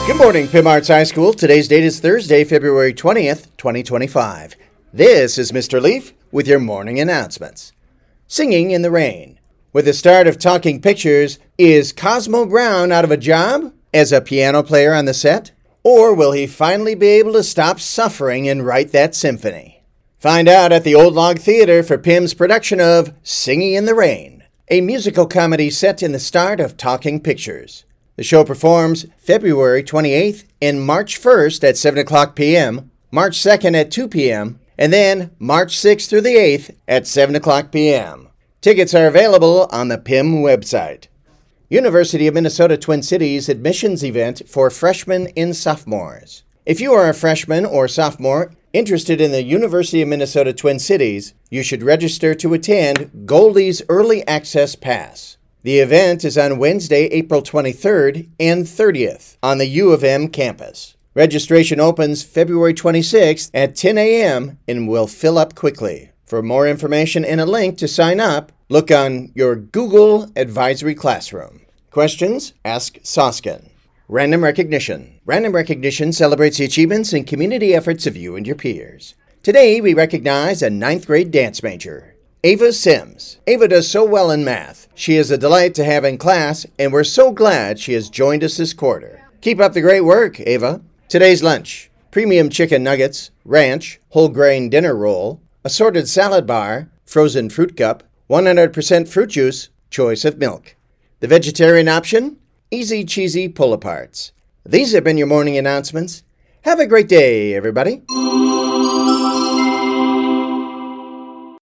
Good morning, Pim Arts High School. Today's date is Thursday, February 20th, 2025. This is Mr. Leaf with your morning announcements. Singing in the Rain. With the start of Talking Pictures, is Cosmo Brown out of a job as a piano player on the set? Or will he finally be able to stop suffering and write that symphony? Find out at the Old Log Theater for Pim's production of Singing in the Rain, a musical comedy set in the start of Talking Pictures. The show performs February 28th and March 1st at 7 o'clock p.m., March 2nd at 2 p.m., and then March 6th through the 8th at 7 o'clock p.m. Tickets are available on the PIM website. University of Minnesota Twin Cities admissions event for freshmen and sophomores. If you are a freshman or sophomore interested in the University of Minnesota Twin Cities, you should register to attend Goldie's Early Access Pass. The event is on Wednesday, April 23rd and 30th on the U of M campus. Registration opens February 26th at 10 a.m. and will fill up quickly. For more information and a link to sign up, look on your Google Advisory Classroom. Questions? Ask Soskin. Random Recognition. Random Recognition celebrates the achievements and community efforts of you and your peers. Today, we recognize a 9th grade dance major, Ava Sims. Ava does so well in math. She is a delight to have in class, and we're so glad she has joined us this quarter. Keep up the great work, Ava. Today's lunch: premium chicken nuggets, ranch, whole grain dinner roll, assorted salad bar, frozen fruit cup, 100% fruit juice, choice of milk. The vegetarian option: easy cheesy pull-aparts. These have been your morning announcements. Have a great day, everybody.